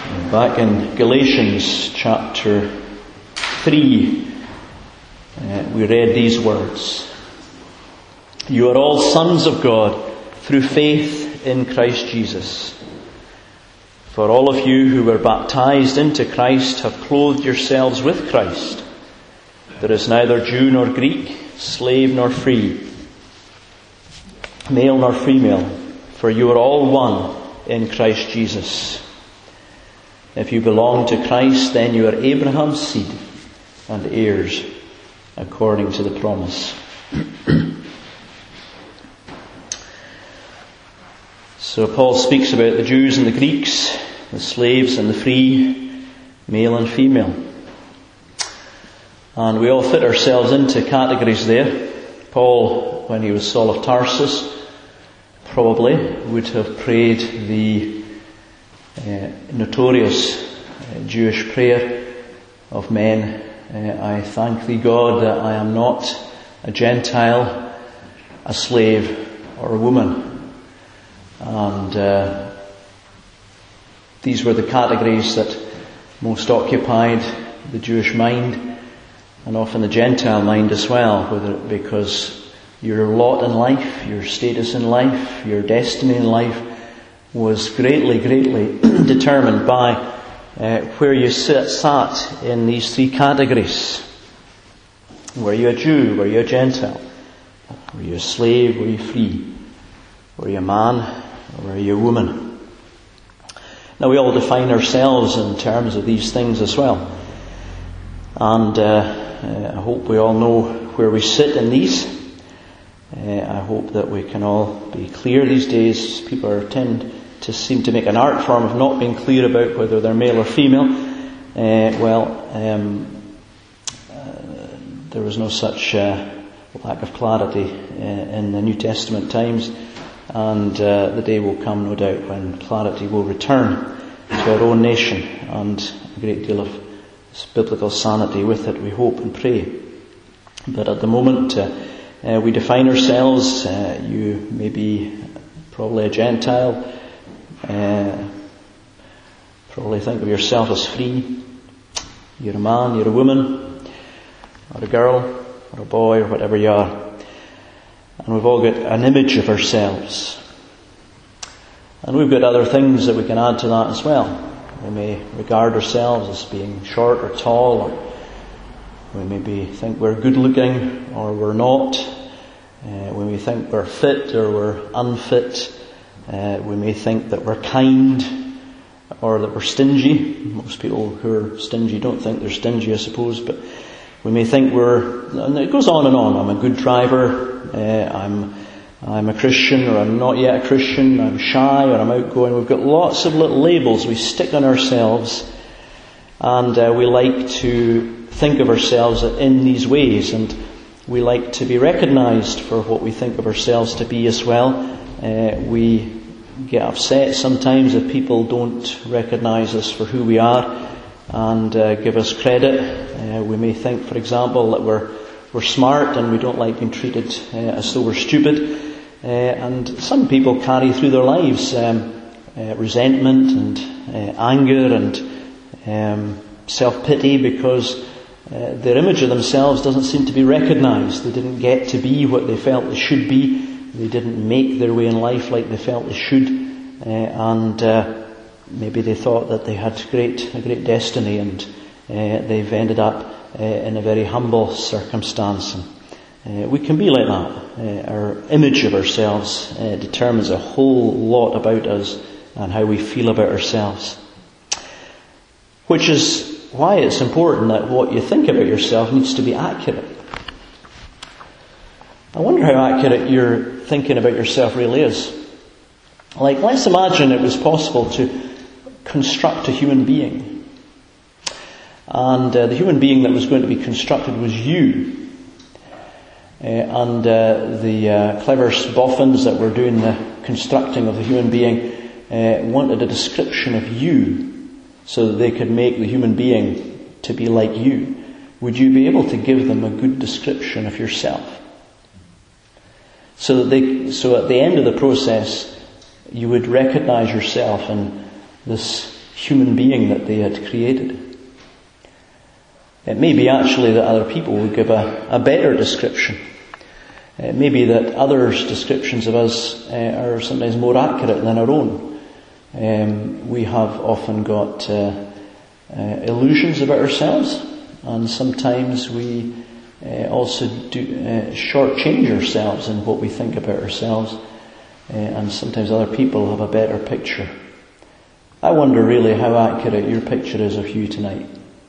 Back in Galatians chapter 3, we read these words. You are all sons of God through faith in Christ Jesus. For all of you who were baptized into Christ have clothed yourselves with Christ. There is neither Jew nor Greek, slave nor free, male nor female, for you are all one in Christ Jesus. If you belong to Christ, then you are Abraham's seed and heirs according to the promise. So Paul speaks about the Jews and the Greeks, the slaves and the free, male and female. And we all fit ourselves into categories there. Paul, when he was Saul of Tarsus, probably would have prayed the notorious Jewish prayer of men, I thank thee God that I am not a Gentile, a slave or a woman. And these were the categories that most occupied the Jewish mind and often the Gentile mind as well, whether because your lot in life, your status in life, your destiny in life was greatly determined by where you sat in these three categories. Were you a Jew? Were you a Gentile? Were you a slave? Were you free? Were you a man? Or were you a woman? Now we all define ourselves in terms of these things as well. And I hope we all know where we sit in these. I hope that we can all be clear these days. People tend to seem to make an art form of not being clear about whether they're male or female. There was no such lack of clarity in the New Testament times, and the day will come, no doubt, when clarity will return to our own nation, and a great deal of biblical sanity with it, we hope and pray. But at the moment, we define ourselves. You may be probably a Gentile. Probably think of yourself as free. You're a man, you're a woman, or a girl, or a boy, or whatever you are. And we've all got an image of ourselves. And we've got other things that we can add to that as well. We may regard ourselves as being short or tall, or we maybe think we're good looking or we're not. We may think we're fit or we're unfit. We may think that we're kind or that we're stingy. Most people who are stingy don't think they're stingy, I suppose, but we may think and it goes on and on. I'm a good driver, I'm a Christian, or I'm not yet a Christian, I'm shy, or I'm outgoing. We've got lots of little labels we stick on ourselves, and we like to think of ourselves in these ways, and we like to be recognised for what we think of ourselves to be as well. We get upset sometimes if people don't recognise us for who we are and give us credit. We may think, for example, that we're smart and we don't like being treated as though we're stupid. And some people carry through their lives resentment and anger and self-pity because their image of themselves doesn't seem to be recognised. They didn't get to be what they felt they should be. They didn't make their way in life like they felt they should. And maybe they thought that they had a great destiny, and they've ended up in a very humble circumstance. And we can be like that. Our image of ourselves determines a whole lot about us and how we feel about ourselves. Which is why it's important that what you think about yourself needs to be accurate. I wonder how accurate your thinking about yourself really is. Like, let's imagine it was possible to construct a human being. And the human being that was going to be constructed was you. And the clever boffins that were doing the constructing of the human being wanted a description of you so that they could make the human being to be like you. Would you be able to give them a good description of yourself? So at the end of the process, you would recognize yourself in this human being that they had created. It may be actually that other people would give a better description. It may be that others' descriptions of us are sometimes more accurate than our own. We have often got illusions about ourselves, and sometimes we also do shortchange ourselves in what we think about ourselves, and sometimes other people have a better picture. I wonder really how accurate your picture is of you tonight.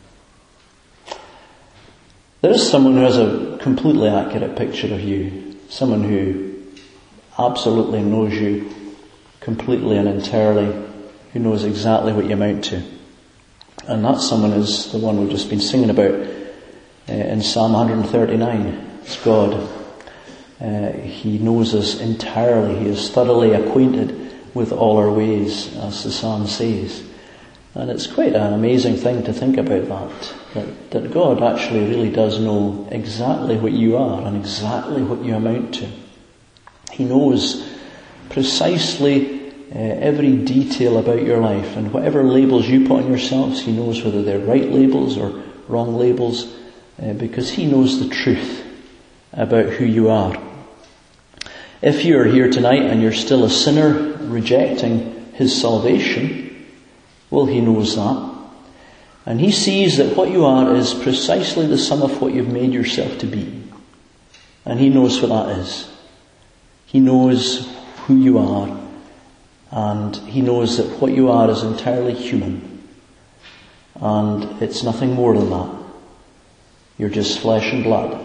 There is someone who has a completely accurate picture of you, someone who absolutely knows you completely and entirely, who knows exactly what you amount to. And that someone is the one we've just been singing about in Psalm 139. It's God. He knows us entirely. He is thoroughly acquainted with all our ways, as the psalm says. And it's quite an amazing thing to think about that God actually really does know exactly what you are and exactly what you amount to. He knows precisely every detail about your life, and whatever labels you put on yourselves, He knows whether they're right labels or wrong labels, because He knows the truth about who you are. If you're here tonight and you're still a sinner rejecting His salvation, well, He knows that. And He sees that what you are is precisely the sum of what you've made yourself to be. And He knows what that is. He knows who you are. And He knows that what you are is entirely human. And it's nothing more than that. You're just flesh and blood.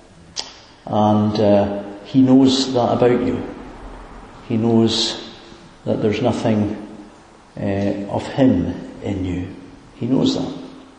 And He knows that about you. He knows that there's nothing of Him in you. He knows that.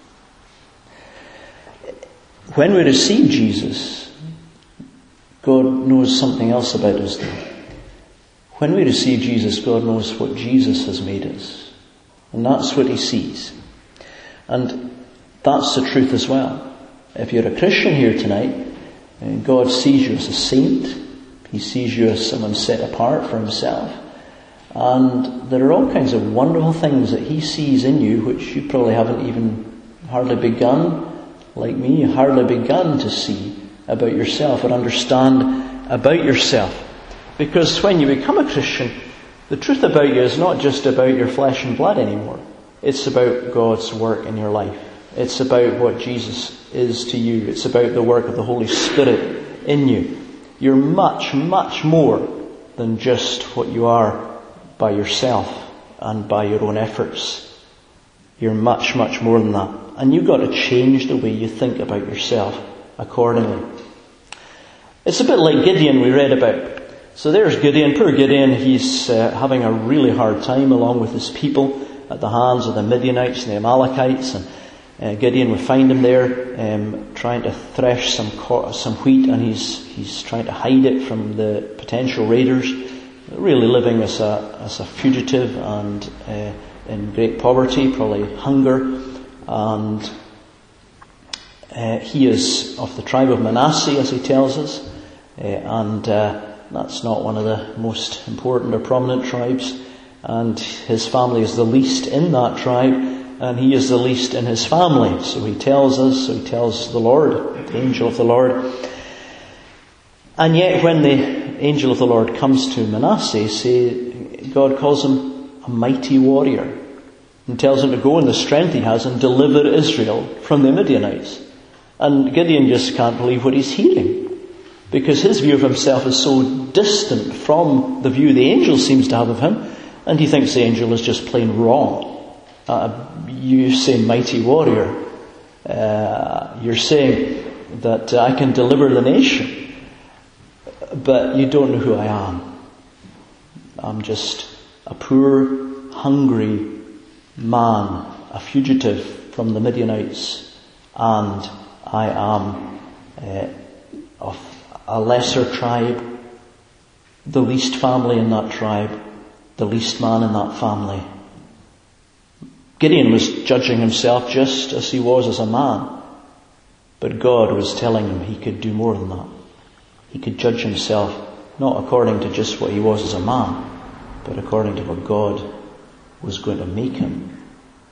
When we receive Jesus, God knows something else about us though. When we receive Jesus, God knows what Jesus has made us. And that's what He sees. And that's the truth as well. If you're a Christian here tonight, God sees you as a saint. He sees you as someone set apart for Himself. And there are all kinds of wonderful things that He sees in you which you probably haven't even hardly begun, like me, hardly begun to see about yourself and understand about yourself. Because when you become a Christian, the truth about you is not just about your flesh and blood anymore. It's about God's work in your life. It's about what Jesus is to you. It's about the work of the Holy Spirit in you. You're much, much more than just what you are by yourself and by your own efforts. You're much, much more than that. And you've got to change the way you think about yourself accordingly. It's a bit like Gideon we read about. So there's Gideon, poor Gideon. He's having a really hard time along with his people at the hands of the Midianites and the Amalekites. And Gideon, we find him there trying to thresh some wheat, and he's trying to hide it from the potential raiders. Really living as a fugitive and in great poverty, probably hunger. And he is of the tribe of Manasseh, as he tells us, and that's not one of the most important or prominent tribes. And his family is the least in that tribe, and he is the least in his family. So he tells the Lord, the angel of the Lord. And yet when the angel of the Lord comes to Manasseh, God calls him a mighty warrior and tells him to go in the strength he has and deliver Israel from the Midianites. And Gideon just can't believe what he's hearing, because his view of himself is so distant from the view the angel seems to have of him, and he thinks the angel is just plain wrong. You say mighty warrior. You're saying that I can deliver the nation, but you don't know who I am. I'm just a poor, hungry man, a fugitive from the Midianites, and I am of a lesser tribe, the least family in that tribe, the least man in that family. Gideon was judging himself just as he was as a man, but God was telling him he could do more than that. He could judge himself not according to just what he was as a man, but according to what God was going to make him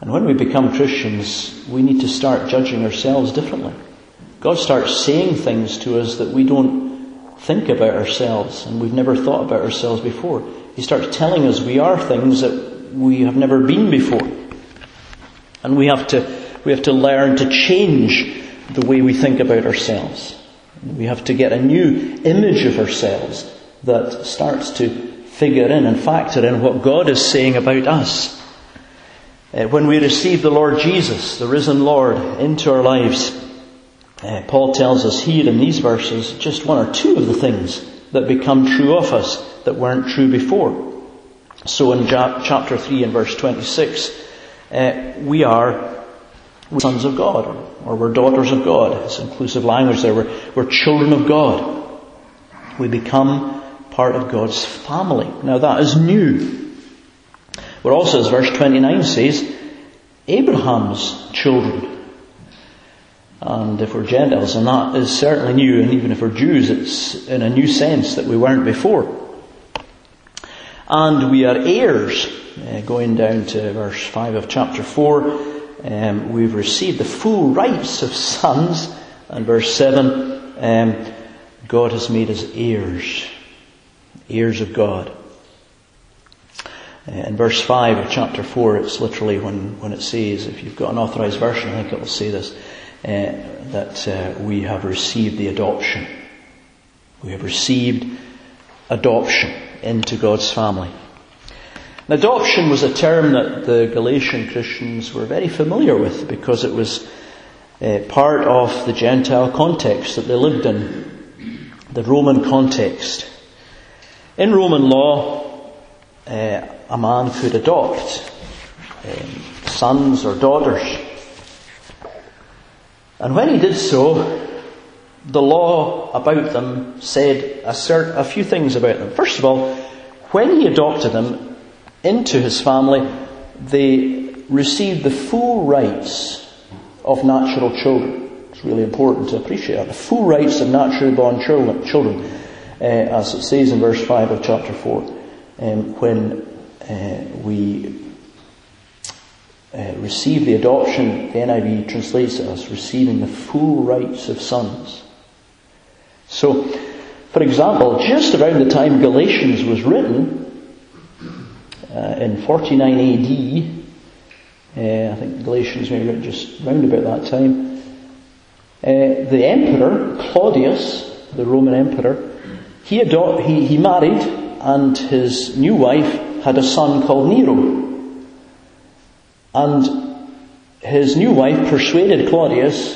And when we become Christians, we need to start judging ourselves differently. God starts saying things to us that we don't think about ourselves, and we've never thought about ourselves before. He starts telling us we are things that we have never been before. And we have to learn to change the way we think about ourselves. We have to get a new image of ourselves that starts to figure in and factor in what God is saying about us. When we receive the Lord Jesus, the risen Lord, into our lives, Paul tells us here in these verses just one or two of the things that become true of us that weren't true before. So in chapter 3 and verse 26, we are sons of God, or we're daughters of God. It's inclusive language there. We're children of God. We become part of God's family. Now that is new. We're also, as verse 29 says, Abraham's children. And if we're Gentiles, and that is certainly new, and even if we're Jews, it's in a new sense that we weren't before. And we are heirs. Going down to verse 5 of chapter 4, we've received the full rights of sons. And verse 7, God has made us heirs of God. In verse 5 of chapter 4, it's literally when it says, if you've got an authorized version, I think it will say this, that we have received the adoption. We have received adoption into God's family. And adoption was a term that the Galatian Christians were very familiar with because it was part of the Gentile context that they lived in, the Roman context. In Roman law, a man could adopt sons or daughters. And when he did so, the law about them said a few things about them. First of all, when he adopted them into his family, they received the full rights of natural children. It's really important to appreciate that. The full rights of naturally born children, as it says in verse 5 of chapter 4. When we receive the adoption, the NIV translates it as receiving the full rights of sons. So, for example, just around the time Galatians was written, in 49 AD, I think Galatians may be written just round about that time, the emperor, Claudius, the Roman emperor, he married, and his new wife had a son called Nero. And his new wife persuaded Claudius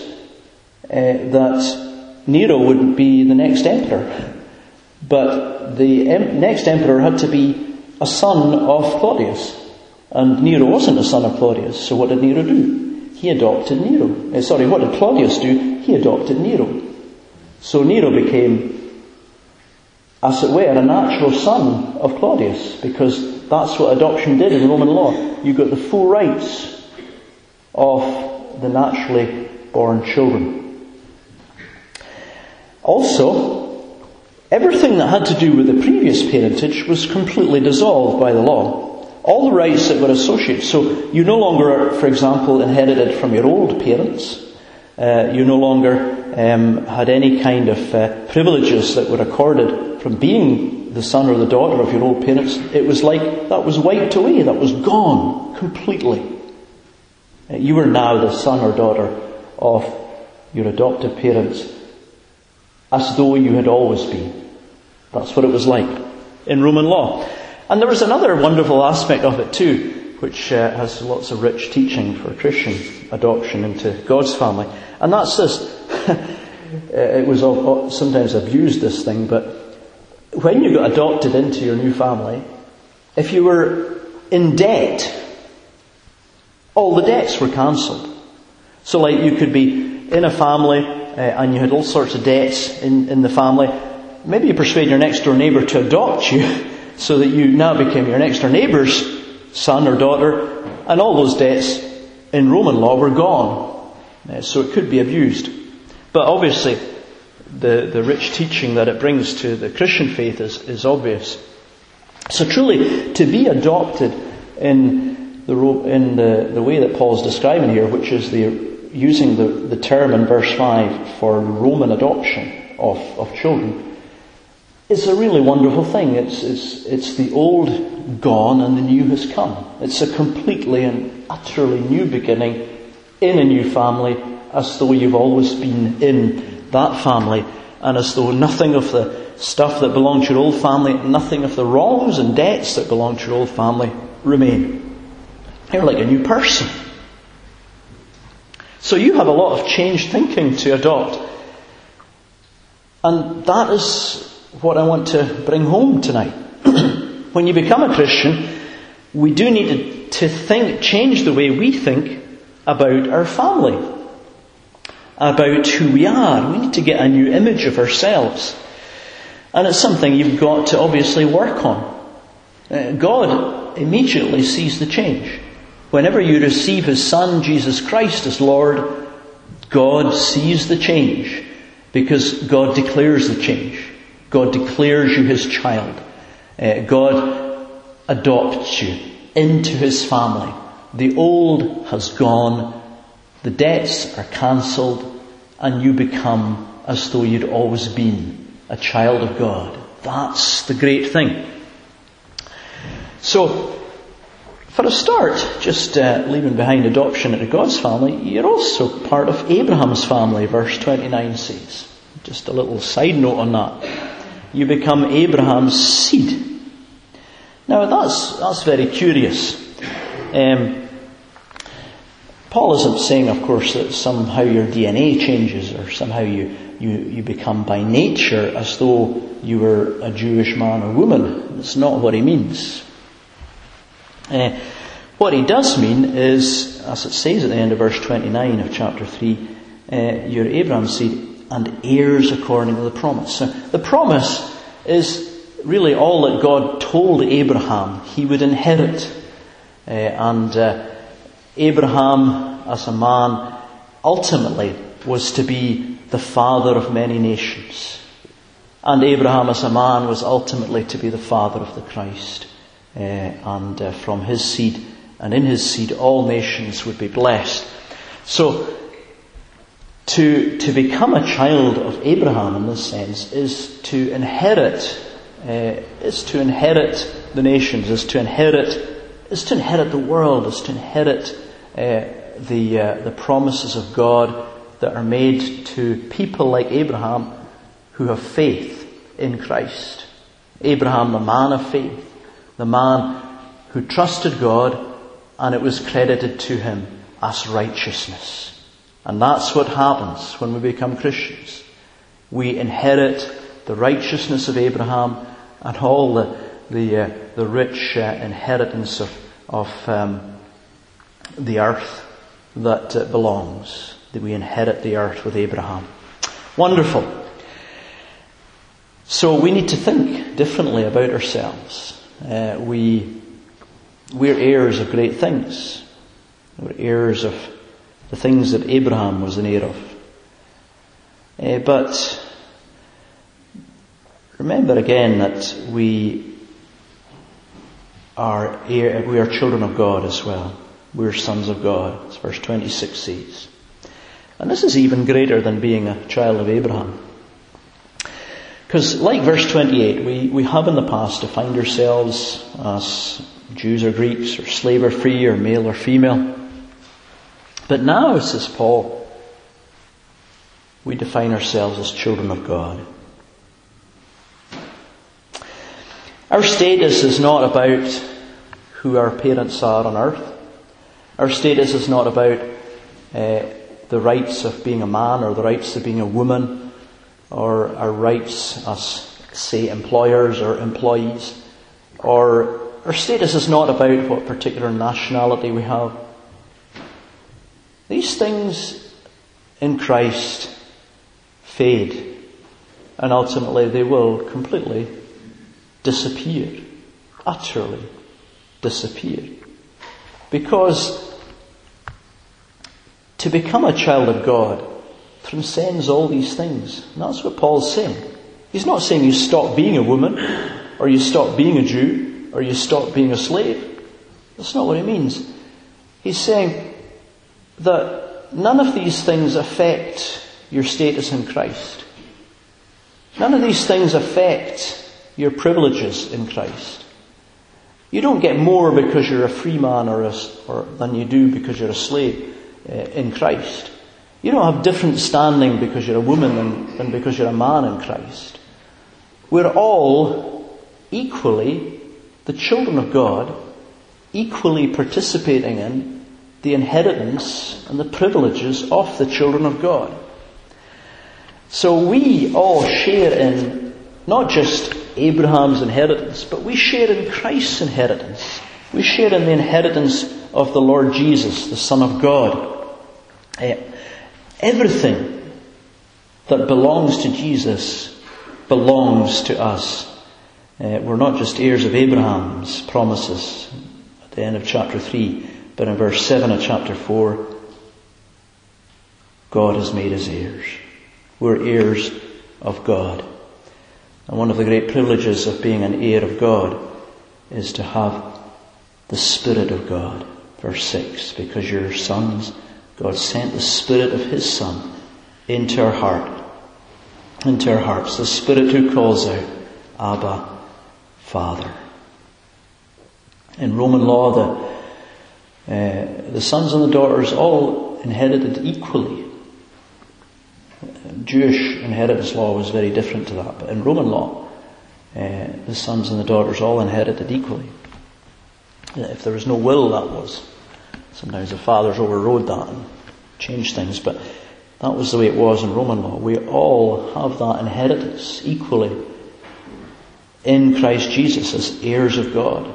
that Nero would be the next emperor. But the next emperor had to be a son of Claudius. And Nero wasn't a son of Claudius. So what did Nero do? He adopted Nero. What did Claudius do? He adopted Nero. So Nero became, as it were, a natural son of Claudius, because that's what adoption did in Roman law. You got the full rights of the naturally born children. Also, everything that had to do with the previous parentage was completely dissolved by the law. All the rights that were associated. So you no longer, for example, inherited from your old parents. You no longer had any kind of privileges that were accorded from being the son or the daughter of your old parents. It was like that was wiped away. That was gone completely. You were now the son or daughter of your adoptive parents, as though you had always been. That's what it was like in Roman law. And there was another wonderful aspect of it too, which has lots of rich teaching for Christian adoption into God's family. And that's this. It was sometimes abused, this thing, but when you got adopted into your new family, if you were in debt, all the debts were cancelled. So like you could be in a family and you had all sorts of debts in the family. Maybe you persuade your next door neighbour to adopt you so that you now became your next door neighbour's son or daughter, and all those debts in Roman law were gone. So it could be abused. But obviously the rich teaching that it brings to the Christian faith is obvious. So truly, to be adopted in the way that Paul's describing here, which is using the term in verse 5 for Roman adoption of children, is a really wonderful thing. It's the old gone and the new has come. It's a completely and utterly new beginning in a new family, as though you've always been in that family, and as though nothing of the stuff that belonged to your old family, nothing of the wrongs and debts that belonged to your old family remain. You're like a new person. So you have a lot of changed thinking to adopt. And that is what I want to bring home tonight. When you become a Christian, we do need to change the way we think about our family, about who we are. We need to get a new image of ourselves. And it's something you've got to obviously work on. God immediately sees the change. Whenever you receive His Son, Jesus Christ, as Lord, God sees the change, because God declares the change. God declares you His child. God adopts you into His family. The old has gone, the debts are cancelled, and you become as though you'd always been a child of God. That's the great thing. So, for a start, just leaving behind adoption into God's family, you're also part of Abraham's family, verse 29 says. Just a little side note on that. You become Abraham's seed. Now that's very curious. Paul isn't saying, of course, that somehow your DNA changes or somehow you become by nature as though you were a Jewish man or woman. That's not what he means. What he does mean is, as it says at the end of verse 29 of chapter 3, you're Abraham's seed and heirs according to the promise. So the promise is really all that God told Abraham he would inherit. Abraham, as a man, ultimately was to be the father of many nations. And Abraham, as a man, was ultimately to be the father of the Christ. From his seed, and in his seed, all nations would be blessed. So, to become a child of Abraham in this sense is to inherit the nations, is to inherit the world, is to inherit the promises of God that are made to people like Abraham who have faith in Christ. Abraham, the man of faith, the man who trusted God, and it was credited to him as righteousness. And that's what happens when we become Christians. We inherit the righteousness of Abraham and all the rich inheritance of the earth that belongs. That we inherit the earth with Abraham. Wonderful. So we need to think differently about ourselves. We're heirs of great things. We're heirs of the things that Abraham was an heir of. But remember again that we are children of God as well. We're sons of God, as verse 26 says. And this is even greater than being a child of Abraham. Because like verse 28, we have in the past defined ourselves as Jews or Greeks, or slave or free, or male or female. But now, says Paul, we define ourselves as children of God. Our status is not about who our parents are on earth. Our status is not about the rights of being a man or the rights of being a woman, or our rights as, say, employers or employees. Or our status is not about what particular nationality we have. These things in Christ fade, and ultimately they will completely disappear, utterly disappear. Because to become a child of God transcends all these things. And that's what Paul's saying. He's not saying you stop being a woman, or you stop being a Jew, or you stop being a slave. That's not what he means. He's saying that none of these things affect your status in Christ. None of these things affect your privileges in Christ. You don't get more because you're a free man or than you do because you're a slave in Christ. You don't have different standing because you're a woman than because you're a man in Christ. We're all equally the children of God, equally participating in the inheritance and the privileges of the children of God. So we all share in not just Abraham's inheritance, but we share in Christ's inheritance. We share in the inheritance of the Lord Jesus, the Son of God. Everything that belongs to Jesus belongs to us. We're not just heirs of Abraham's promises at the end of chapter 3, but in verse 7 of chapter 4, God has made us heirs. We're heirs of God. And one of the great privileges of being an heir of God is to have the Spirit of God. Verse 6, because you're sons, God sent the Spirit of His Son into our hearts, the Spirit who calls out, Abba, Father. In Roman law, the sons and the daughters all inherited equally. Jewish inheritance law was very different to that, but in Roman law, the sons and the daughters all inherited equally. If there was no will, that was. Sometimes the fathers overrode that and changed things, but that was the way it was in Roman law. We all have that inheritance equally in Christ Jesus as heirs of God.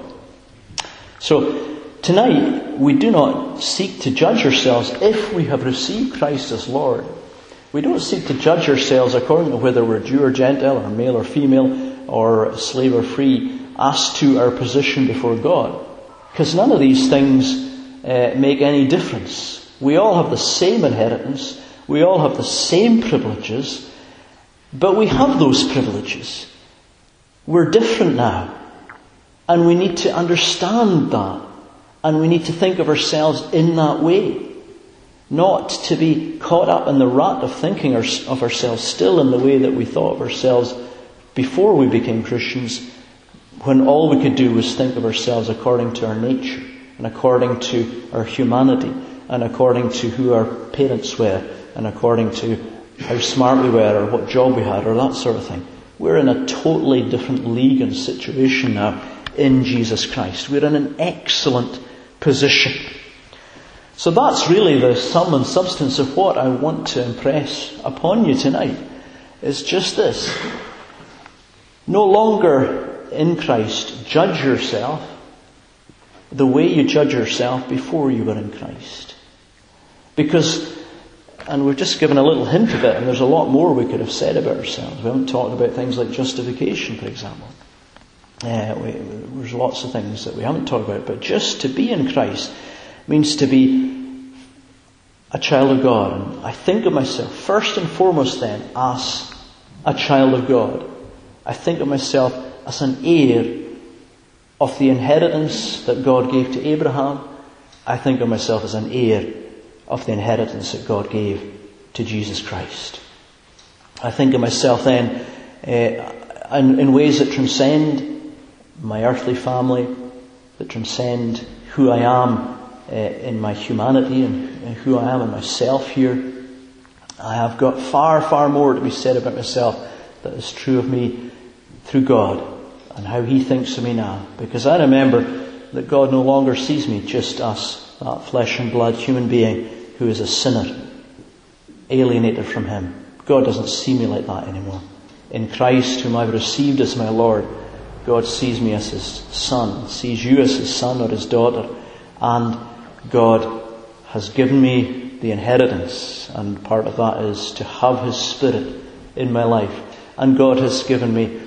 So tonight, we do not seek to judge ourselves if we have received Christ as Lord. We don't seek to judge ourselves according to whether we're Jew or Gentile, or male or female, or slave or free, as to our position before God. Because none of these things make any difference. We all have the same inheritance. We all have the same privileges. But we have those privileges. We're different now. And we need to understand that. And we need to think of ourselves in that way. Not to be caught up in the rut of thinking of ourselves still in the way that we thought of ourselves before we became Christians, when all we could do was think of ourselves according to our nature, and according to our humanity, and according to who our parents were, and according to how smart we were, or what job we had, or that sort of thing. We're in a totally different league and situation now in Jesus Christ. We're in an excellent position. So that's really the sum and substance of what I want to impress upon you tonight. It's just this. No longer in Christ judge yourself the way you judge yourself before you were in Christ. Because, and we've just given a little hint of it, and there's a lot more we could have said about ourselves. We haven't talked about things like justification, for example. There's lots of things that we haven't talked about, but just to be in Christ means to be a child of God. And I think of myself first and foremost then as a child of God. I think of myself as an heir of the inheritance that God gave to Abraham. I think of myself as an heir of the inheritance that God gave to Jesus Christ. I think of myself then in ways that transcend my earthly family, that transcend who I am in my humanity and who I am in myself here. I have got far, far more to be said about myself that is true of me through God and how He thinks of me now. Because I remember that God no longer sees me just as that flesh and blood human being who is a sinner, alienated from Him. God doesn't see me like that anymore. In Christ, whom I've received as my Lord, God sees me as His son, sees you as His son or His daughter, and God has given me the inheritance, and part of that is to have His Spirit in my life. And God has given me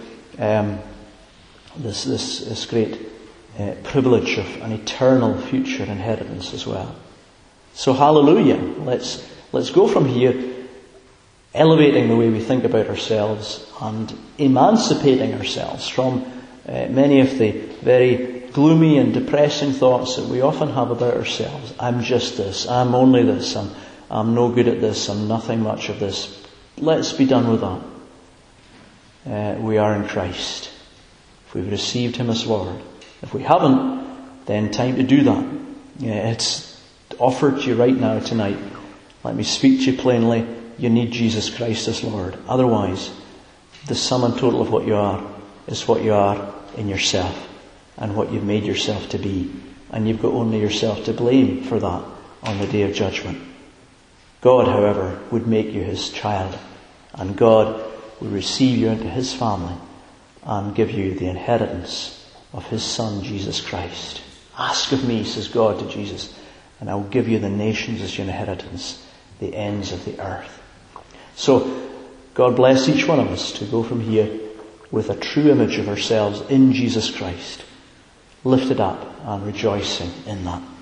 this great privilege of an eternal future inheritance as well. So hallelujah! Let's go from here, elevating the way we think about ourselves and emancipating ourselves from many of the very gloomy and depressing thoughts that we often have about ourselves. I'm just this. I'm only this. I'm no good at this. I'm nothing much of this. Let's be done with that. We are in Christ. If we've received Him as Lord. If we haven't, then time to do that. It's offered to you right now, tonight. Let me speak to you plainly. You need Jesus Christ as Lord. Otherwise, the sum and total of what you are is what you are in yourself and what you've made yourself to be. And you've got only yourself to blame for that on the day of judgment. God, however, would make you His child, and God would receive you into His family and give you the inheritance of His Son, Jesus Christ. Ask of me, says God to Jesus, and I will give you the nations as your inheritance, the ends of the earth. So, God bless each one of us to go from here with a true image of ourselves in Jesus Christ, lifted up and rejoicing in that.